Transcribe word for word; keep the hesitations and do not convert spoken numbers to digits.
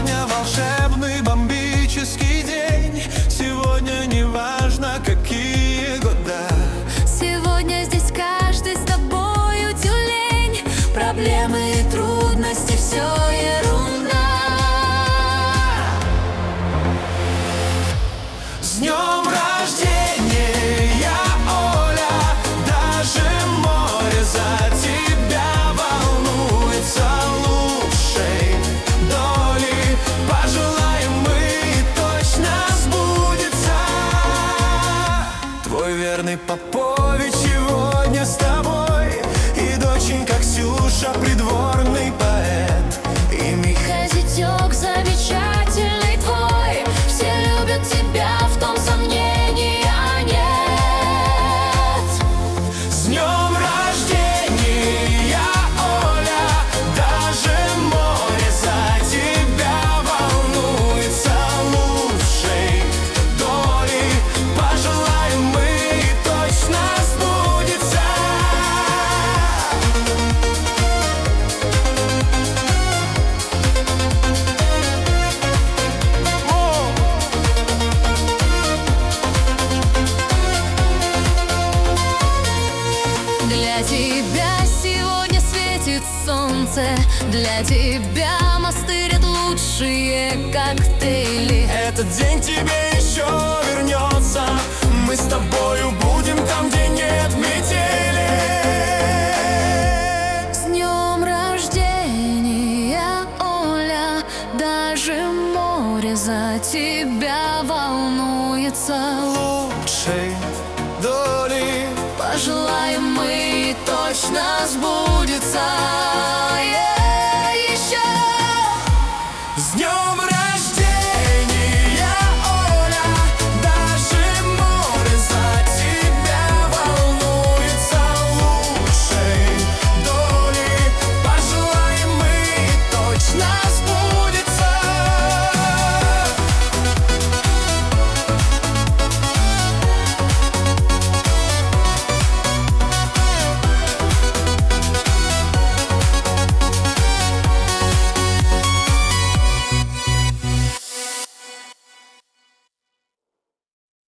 Сегодня волшебный бомбический день. Сегодня не важно, какие года. Сегодня здесь каждый с тобою тюлень. Проблемы и трудности — все ерунда. С днем рождения, Оля! Даже море за тебя волнуется. Лучшей доли пожелаем мы, и точно сбудется. Твой верный Попович сегодня с тобой, и доченька Ксюша — придворный поэт, и Михаил Зятёк замечательный твой. Все любят тебя, в том сомнения нет. С днем рождения, Оля! Даже море за тебя волнуется. Лучшей доли пожелаем мы, и точно сбудется. Для тебя сегодня светит солнце. Для тебя мастырят лучшие коктейли. Этот день тебе еще вернется. Мы с тобою будем там, где нет метели. С днем рождения, Оля! Даже море за тебя волнуется. Лучшей доли Пожелаем мы, и точно сбудется.